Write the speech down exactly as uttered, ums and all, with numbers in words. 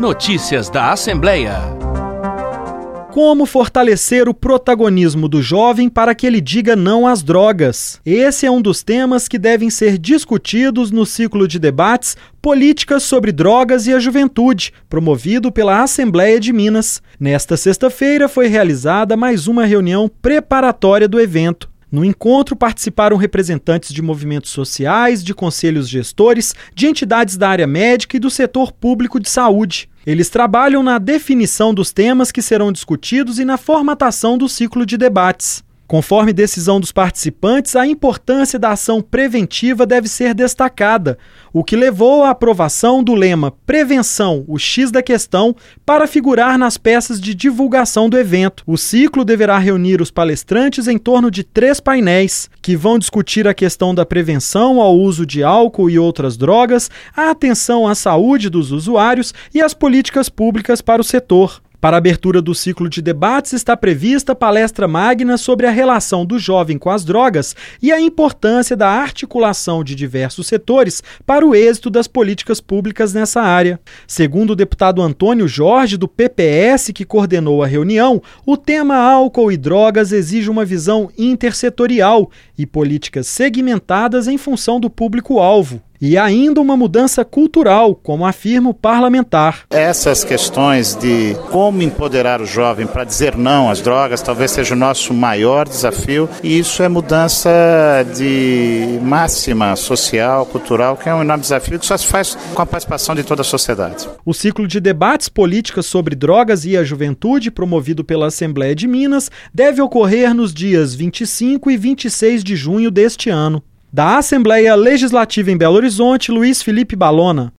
Notícias da Assembleia. Como fortalecer o protagonismo do jovem para que ele diga não às drogas? Esse é um dos temas que devem ser discutidos no ciclo de debates Políticas sobre Drogas e a Juventude, promovido pela Assembleia de Minas. Nesta sexta-feira foi realizada mais uma reunião preparatória do evento. No encontro participaram representantes de movimentos sociais, de conselhos gestores, de entidades da área médica e do setor público de saúde. Eles trabalham na definição dos temas que serão discutidos e na formatação do ciclo de debates. Conforme decisão dos participantes, a importância da ação preventiva deve ser destacada, o que levou à aprovação do lema Prevenção, o X da questão, para figurar nas peças de divulgação do evento. O ciclo deverá reunir os palestrantes em torno de três painéis, que vão discutir a questão da prevenção ao uso de álcool e outras drogas, a atenção à saúde dos usuários e as políticas públicas para o setor. Para a abertura do ciclo de debates está prevista palestra magna sobre a relação do jovem com as drogas e a importância da articulação de diversos setores para o êxito das políticas públicas nessa área. Segundo o deputado Antônio Jorge, do P P S, que coordenou a reunião, o tema álcool e drogas exige uma visão intersetorial e políticas segmentadas em função do público-alvo. E ainda uma mudança cultural, como afirma o parlamentar. Essas questões de como empoderar o jovem para dizer não às drogas talvez seja o nosso maior desafio, e isso é mudança de máxima social, cultural, que é um enorme desafio que só se faz com a participação de toda a sociedade. O ciclo de debates Políticas sobre Drogas e a Juventude, promovido pela Assembleia de Minas, deve ocorrer nos dias vinte e cinco e vinte e seis de junho deste ano. Da Assembleia Legislativa em Belo Horizonte, Luiz Felipe Balona.